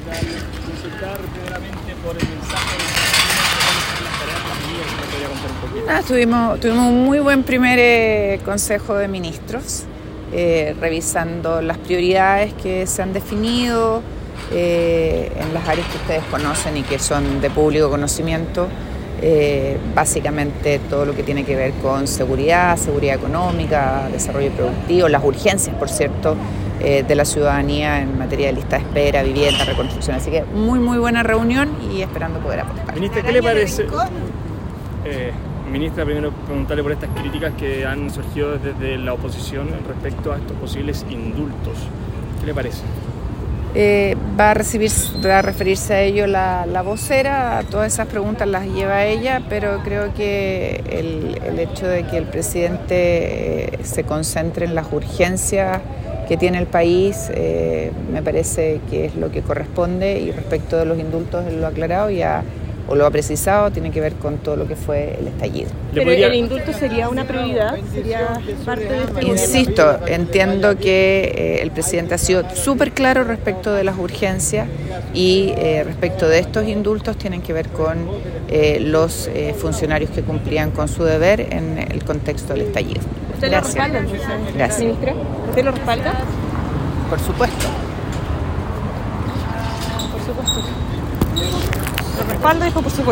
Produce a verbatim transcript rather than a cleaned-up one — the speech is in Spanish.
tal? Consultar primeramente por el mensaje de las tareas de la familia, si me podría contar un poquito. Ah, tuvimos, tuvimos un muy buen primer eh, Consejo de Ministros, eh, revisando las prioridades que se han definido eh, en las áreas que ustedes conocen y que son de público conocimiento. Eh, básicamente todo lo que tiene que ver con seguridad, seguridad económica, desarrollo productivo, las urgencias, por cierto, eh, de la ciudadanía en materia de lista de espera, vivienda, reconstrucción. Así que muy, muy buena reunión y esperando poder aportar. Ministra, ¿qué le parece? Eh, ministra, primero preguntarle por estas críticas que han surgido desde la oposición respecto a estos posibles indultos. ¿Qué le parece? Eh, va a recibir, va a referirse a ello la, la vocera, a todas esas preguntas las lleva ella, pero creo que el, el hecho de que el presidente eh, se concentre en las urgencias que tiene el país, eh, me parece que es lo que corresponde, y respecto de los indultos él lo ha aclarado ya, o lo ha precisado, tiene que ver con todo lo que fue el estallido. ¿Pero podría... el indulto sería una prioridad? ¿Sería parte de este Insisto, gobierno? entiendo que eh, el presidente ha sido súper claro respecto de las urgencias y eh, respecto de estos indultos tienen que ver con eh, los eh, funcionarios que cumplían con su deber en el contexto del estallido. ¿Usted Gracias. lo respalda, entonces, Gracias. ministra? ¿Usted lo respalda? Por supuesto. Por supuesto. Lo respalda, dijo por supuesto.